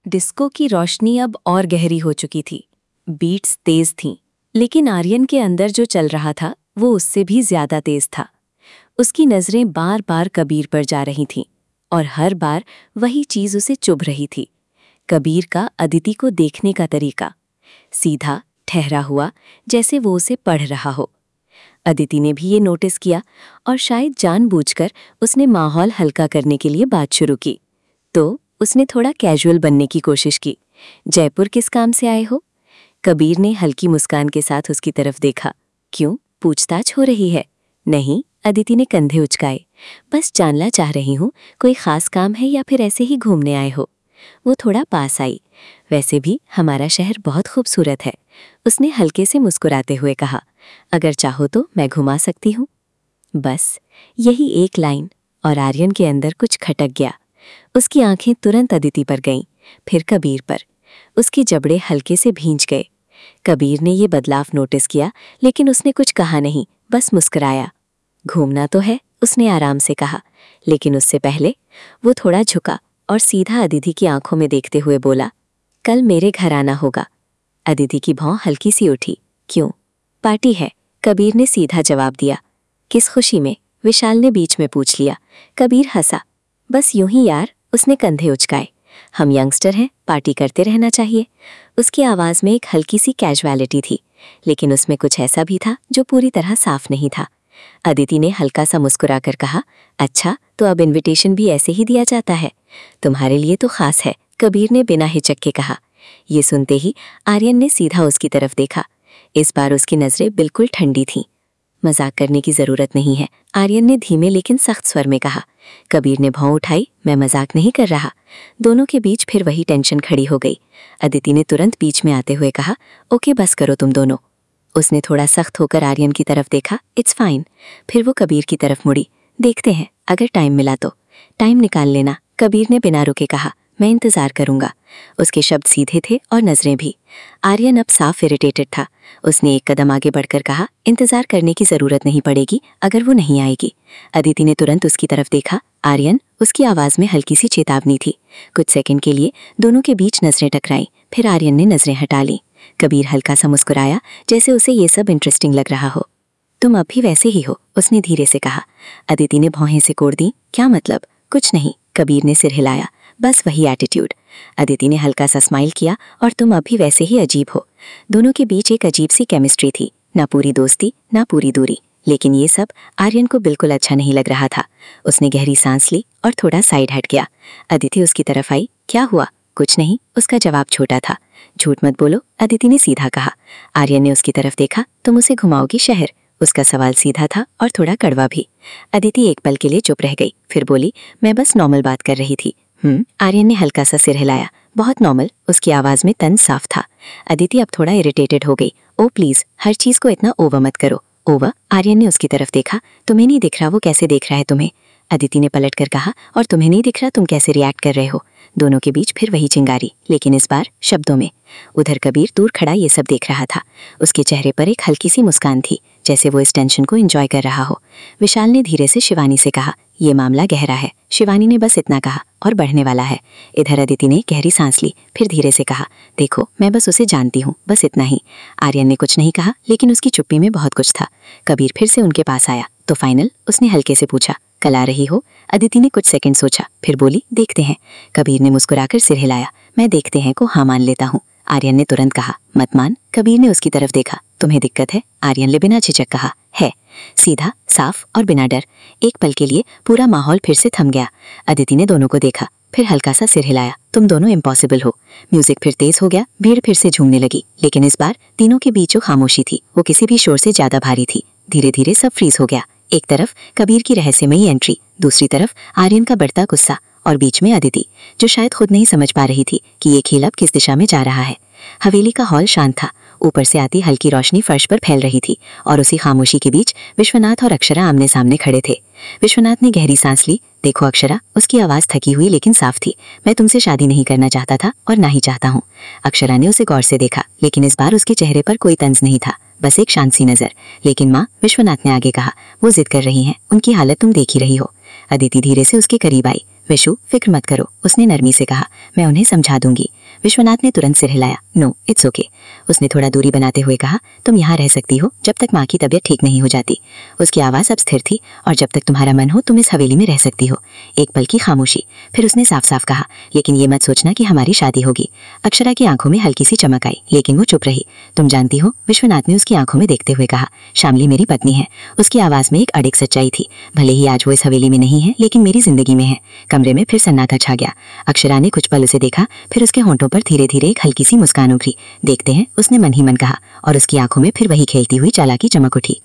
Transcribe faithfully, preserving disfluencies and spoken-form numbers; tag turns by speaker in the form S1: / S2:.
S1: Disco की रोशनी अब और गहरी हो चुकी थी। बीट्स तेज थीं, लेकिन आर्यन के अंदर जो चल रहा था वो उससे भी ज्यादा तेज था। उसकी नजरें बार बार कबीर पर जा रही थीं और हर बार वही चीज उसे चुभ रही थी। कबीर का अदिति को देखने का तरीका, सीधा ठहरा हुआ, जैसे वो उसे पढ़ रहा हो। अदिति ने भी ये नोटिस किया और शायद जानबूझकर उसने माहौल हल्का करने के लिए बात शुरू की। तो उसने थोड़ा कैजुअल बनने की कोशिश की। जयपुर किस काम से आए हो? कबीर ने हल्की मुस्कान के साथ उसकी तरफ देखा। क्यों, पूछताछ हो रही है? नहीं, अदिति ने कंधे उचकाए। बस जानना चाह रही हूँ, कोई खास काम है या फिर ऐसे ही घूमने आए हो? वो थोड़ा पास आई। वैसे भी हमारा शहर बहुत खूबसूरत है, उसने हल्के से मुस्कुराते हुए कहा। अगर चाहो तो मैं घुमा सकती हूँ। बस यही एक लाइन और आर्यन के अंदर कुछ खटक गया। उसकी आंखें तुरंत अदिति पर गईं, फिर कबीर पर। उसके जबड़े हल्के से भींच गए। कबीर ने ये बदलाव नोटिस किया, लेकिन उसने कुछ कहा नहीं, बस मुस्कुराया। घूमना तो है, उसने आराम से कहा, लेकिन उससे पहले वो थोड़ा झुका और सीधा अदिति की आंखों में देखते हुए बोला, कल मेरे घर आना होगा। अदिति की भौं हल्की सी उठी। क्यों? पार्टी है, कबीर ने सीधा जवाब दिया। किस खुशी में? विशाल ने बीच में पूछ लिया। कबीर हंसा। बस यूं ही यार, उसने कंधे उचकाए। हम यंगस्टर हैं, पार्टी करते रहना चाहिए। उसकी आवाज़ में एक हल्की सी कैजुअलिटी थी, लेकिन उसमें कुछ ऐसा भी था जो पूरी तरह साफ नहीं था। अदिति ने हल्का सा मुस्कुराकर कहा, अच्छा तो अब इनविटेशन भी ऐसे ही दिया जाता है? तुम्हारे लिए तो खास है, कबीर ने बिना हिचक के कहा। ये सुनते ही आर्यन ने सीधा उसकी तरफ देखा। इस बार उसकी नजरें बिल्कुल ठंडी थीं। मजाक करने की जरूरत नहीं है, आर्यन ने धीमे लेकिन सख्त स्वर में कहा। कबीर ने भौं उठाई। मैं मजाक नहीं कर रहा। दोनों के बीच फिर वही टेंशन खड़ी हो गई। अदिति ने तुरंत बीच में आते हुए कहा, ओके बस करो तुम दोनों। उसने थोड़ा सख्त होकर आर्यन की तरफ देखा। It's fine. फिर वो कबीर की तरफ मुड़ी। देखते हैं, अगर टाइम मिला तो। टाइम निकाल लेना, कबीर ने बिना रुके कहा। मैं इंतजार करूंगा। उसके शब्द सीधे थे और नजरें भी। आर्यन अब साफ इरिटेटेड था। उसने एक कदम आगे बढ़कर कहा, इंतजार करने की जरूरत नहीं पड़ेगी अगर वो नहीं आएगी। अदिति ने तुरंत उसकी तरफ देखा। आर्यन, उसकी आवाज में हल्की सी चेतावनी थी। कुछ सेकंड के लिए दोनों के बीच नजरें टकराईं, फिर आर्यन ने नजरें हटा लीं। कबीर हल्का सा मुस्कुराया, जैसे उसे ये सब इंटरेस्टिंग लग रहा हो। तुम अब भी वैसे ही हो, उसने धीरे से कहा। अदिति ने भौहें से कोड़ दी। क्या मतलब? कुछ नहीं, कबीर ने सिर हिलाया। बस वही एटीट्यूड। अदिति ने हल्का सा स्माइल किया। और तुम अभी वैसे ही अजीब हो। दोनों के बीच एक अजीब सी केमिस्ट्री थी, ना पूरी दोस्ती ना पूरी दूरी। लेकिन ये सब आर्यन को बिल्कुल अच्छा नहीं लग रहा था। उसने गहरी सांस ली और थोड़ा साइड हट गया। अदिति उसकी तरफ आई। क्या हुआ? कुछ नहीं, उसका जवाब छोटा था। झूठ मत बोलो, अदिति ने सीधा कहा। आर्यन ने उसकी तरफ देखा। तुम उसे घुमाओगी शहर? उसका सवाल सीधा था और थोड़ा कड़वा भी। अदिति एक पल के लिए चुप रह गई, फिर बोली, मैं बस नॉर्मल बात कर रही थी। हम्म आर्यन ने हल्का सा सिर हिलाया। बहुत नॉर्मल, उसकी आवाज में तंज साफ था। अदिति अब थोड़ा इरिटेटेड हो गई। ओ प्लीज, हर चीज को इतना ओवर मत करो। ओवर? आर्यन ने उसकी तरफ देखा। तुम्हें नहीं दिख रहा वो कैसे देख रहा है तुम्हें? अदिति ने पलट कर कहा। और तुम्हें नहीं दिख रहा तुम कैसे रिएक्ट कर रहे हो? दोनों के बीच फिर वही चिंगारी, लेकिन इस बार शब्दों में। उधर कबीर दूर खड़ा ये सब देख रहा था। उसके चेहरे पर एक हल्की सी मुस्कान थी, जैसे वो इस टेंशन को एंजॉय कर रहा हो। विशाल ने धीरे से शिवानी से कहा, ये मामला गहरा है। शिवानी ने बस इतना कहा, और बढ़ने वाला है। इधर अदिति ने गहरी सांस ली, फिर धीरे से कहा, देखो मैं बस उसे जानती हूँ, बस इतना ही। आर्यन ने कुछ नहीं कहा, लेकिन उसकी चुप्पी में बहुत कुछ था। कबीर फिर से उनके पास आया। तो फाइनल? उसने हल्के से पूछा। कल आ रही हो? अदिति ने कुछ सेकंड सोचा, फिर बोली, देखते हैं। कबीर ने मुस्कुराकर सिर हिलाया। मैं देखते हैं को हाँ मान लेता हूँ। आर्यन ने तुरंत कहा, मत मान। कबीर ने उसकी तरफ देखा। तुम्हें दिक्कत है? आर्यन ने बिना झिझक कहा, है। सीधा, साफ और बिना डर। एक पल के लिए पूरा माहौल फिर से थम गया। अदिति ने दोनों को देखा, फिर हल्का सा सिर हिलाया। तुम दोनों इम्पॉसिबल हो। म्यूजिक फिर तेज हो गया, भीड़ फिर से झूमने लगी, लेकिन इस बार तीनों के बीच जो खामोशी थी वो किसी भी शोर से ज्यादा भारी थी। धीरे धीरे सब फ्रीज हो गया। एक तरफ कबीर की रहस्यमयी एंट्री, दूसरी तरफ आर्यन का बढ़ता गुस्सा, और बीच में अदिति, जो शायद खुद नहीं समझ पा रही थी कि ये खेल अब किस दिशा में जा रहा है। हवेली का हॉल शांत था। ऊपर से आती हल्की रोशनी फर्श पर फैल रही थी, और उसी खामोशी के बीच विश्वनाथ और अक्षरा आमने सामने खड़े थे। विश्वनाथ ने गहरी सांस ली। देखो अक्षरा, उसकी आवाज थकी हुई लेकिन साफ थी, मैं तुमसे शादी नहीं करना चाहता था और ना ही चाहता हूँ। अक्षरा ने उसे गौर से देखा, लेकिन इस बार उसके चेहरे पर कोई तंज नहीं था, बस एक शांत सी नजर। लेकिन माँ, विश्वनाथ ने आगे कहा, वो जिद कर रही हैं, उनकी हालत तुम देख ही रही हो। अदिति धीरे से उसके करीब आई। विशु, फिक्र मत करो, उसने नरमी से कहा, मैं उन्हें समझा दूंगी।
S2: विश्वनाथ ने तुरंत सिर हिलाया। No, it's okay. उसने थोड़ा दूरी बनाते हुए कहा, तुम यहाँ रह सकती हो जब तक माँ की तबीयत ठीक नहीं हो जाती। उसकी आवाज़ अब स्थिर थी। और जब तक तुम्हारा मन हो तुम इस हवेली में रह सकती हो। एक पल की खामोशी, फिर उसने साफ साफ कहा, लेकिन ये मत सोचना कि हमारी शादी होगी। अक्षरा की आंखों में हल्की सी चमक आई, लेकिन वो चुप रही। तुम जानती हो, विश्वनाथ ने उसकी आंखों में देखते हुए कहा, शामली मेरी पत्नी है। उसकी आवाज़ में एक अडिग सच्चाई थी। भले ही आज वो इस हवेली में नहीं है, लेकिन मेरी जिंदगी में है। कमरे में फिर सन्नाटा छा गया। अक्षरा ने कुछ पल उसे देखा, फिर उसके होंठों पर धीरे धीरे एक हल्की सी मुस्कान उभरी। देखते हैं, उसने मन ही मन कहा, और उसकी आंखों में फिर वही खेलती हुई चालाकी चमक उठी।